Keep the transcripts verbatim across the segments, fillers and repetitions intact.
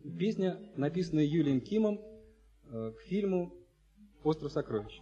Песня, написанная Юлием Кимом э, к фильму «Остров сокровищ».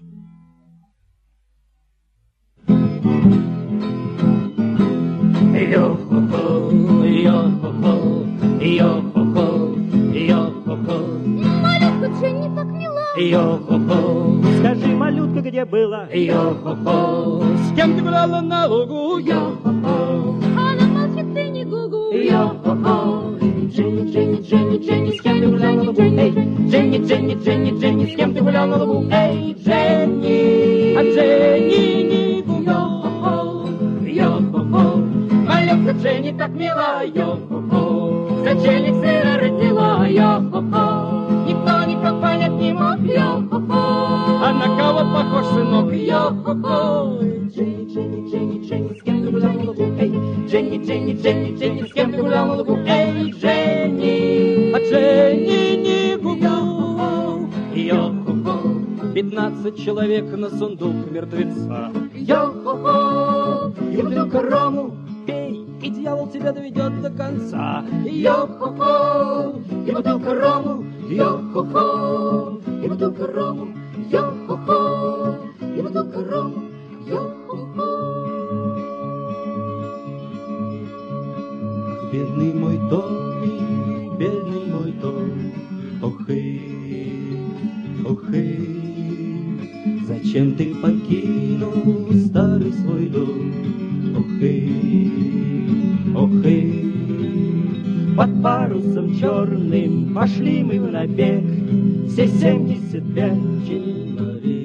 Йо-хо-хо, йо-хо-хо, йо-хо-хо, йо-хо-хо. Малютка Дженни так мила. Йо-хо-хо, скажи, малютка, где была? Йо-хо-хо, с кем ты гуляла на лугу? Йо-хо-хо, она молчит, ты не гугу. Йо-хо-хо, Дженни, Дженни, Дженни, Дженни, с кем ты гуляла на лугу? Эй, Дженни, Дженни, Дженни, Дженни, с кем ты гуляла на лугу? Эй, Дженни, а Дженни не гугу. Йо-хо-хо, йо-хо-хо, малютка Дженни так мила. Йо-хо-хо, за Дженни сына родила. Йо-хо-хо, никто никак понять не мог. Йо-хо-хо, А на кого похож сынок? йо-хо-хо, Дженни, Дженни, Дженни, Дженни, с кем ты гулял на лугу? Эй, Дженни, Дженни, Дженни, Дженни, с кем ты гулял на лугу? Эй, Дженни, а Дженни не гугу. Йо-хо-хо, Пятнадцать человек на сундук мертвеца. йо-хо-хо, и бутылка рому. Пей, и дьявол тебя доведет до конца. Йо-хо-хо, и бутылка рому. Йо-хо-хо, и бутылка рому. Йо-хо-хо, и бутылка рому. Йо-хо-хо. Бедный мой дом, бедный мой дом, ох эй, ох эй, зачем ты покинул старый свой дом? Ох эй, ох эй, Под парусом черным пошли мы в набег, все семьдесят пять человек.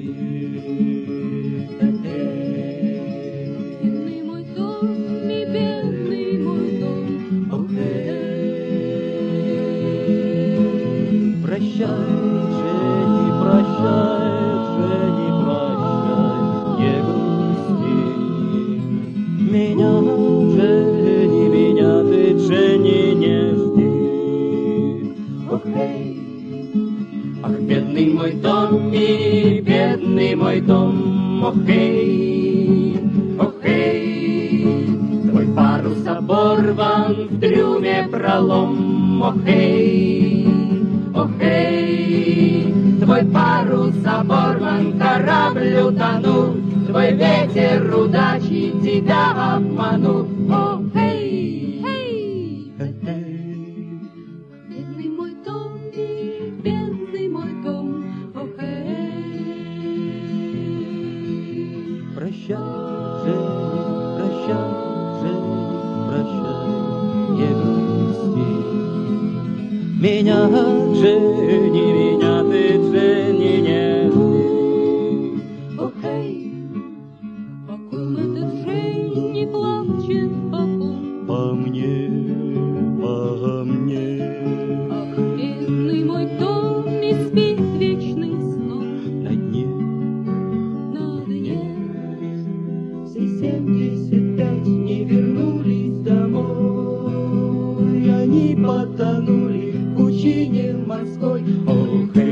Бедный мой дом, и бедный мой дом. Ох, прощай, Дженни, прощай, Дженни, прощай, не грусти. Меня, Дженни, меня ты, Дженни, не жди. ох, эй. Ах, бедный мой дом, и бедный мой дом, ох, эй, ох, эй. Твой парус оборван, в трюме пролом, ох, эй, ох, эй. Твой парус оборван, корабль утонул, твой ветер удачи тебя обманул, ох, эй, Эй, эй. бедный мой дом, и бедный мой дом. Ох, эй. Прощай, Дженни, прощай, Дженни, прощай, не грусти. Меня, Дженни, меня ты, Дженни, не жди. Ох, эй, по ком этот Дженни плачет, по ком? По мне, по мне, Ах, бедный мой дом, и спит вечным сном на дне. на дне. Все семьдесят пять не вернулись домой, они потонули в пучине морской. Ох,